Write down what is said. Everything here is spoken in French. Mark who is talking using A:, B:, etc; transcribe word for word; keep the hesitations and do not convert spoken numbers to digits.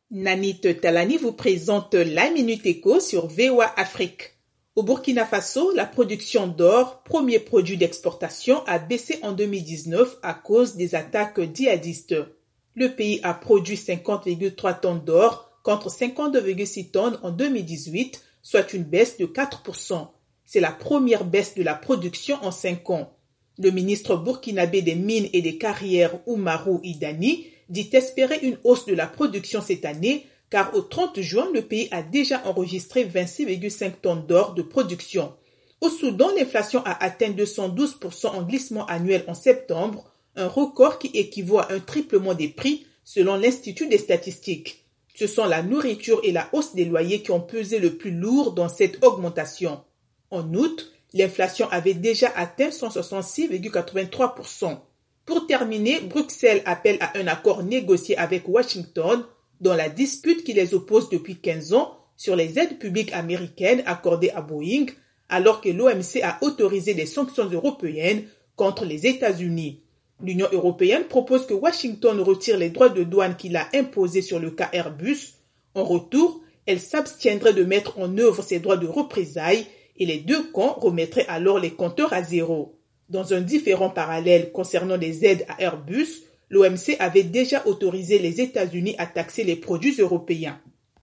A: Nanit Talani vous présente la Minute Éco sur V O A Afrique. Au Burkina Faso, la production d'or, premier produit d'exportation, a baissé en deux mille dix-neuf à cause des attaques djihadistes. Le pays a produit cinquante virgule trois tonnes d'or contre cinquante-deux virgule six tonnes en deux mille dix-huit, soit une baisse de quatre pour cent. C'est la première baisse de la production en cinq ans. Le ministre burkinabé des Mines et des Carrières, Oumarou Idani, dit espérer une hausse de la production cette année, car au trente juin, le pays a déjà enregistré vingt-six virgule cinq tonnes d'or de production. Au Soudan, l'inflation a atteint deux cent douze pour cent en glissement annuel en septembre, un record qui équivaut à un triplement des prix selon l'Institut des statistiques. Ce sont la nourriture et la hausse des loyers qui ont pesé le plus lourd dans cette augmentation. En août, l'inflation avait déjà atteint cent soixante-six virgule quatre-vingt-trois pour cent. Pour terminer, Bruxelles appelle à un accord négocié avec Washington dans la dispute qui les oppose depuis quinze ans sur les aides publiques américaines accordées à Boeing, alors que l'O M C a autorisé des sanctions européennes contre les États-Unis. L'Union européenne propose que Washington retire les droits de douane qu'il a imposés sur le cas Airbus. En retour, elle s'abstiendrait de mettre en œuvre ses droits de représailles et les deux camps remettraient alors les compteurs à zéro. Dans un différend parallèle concernant les aides à Airbus, l'O M C avait déjà autorisé les États-Unis à taxer les produits européens.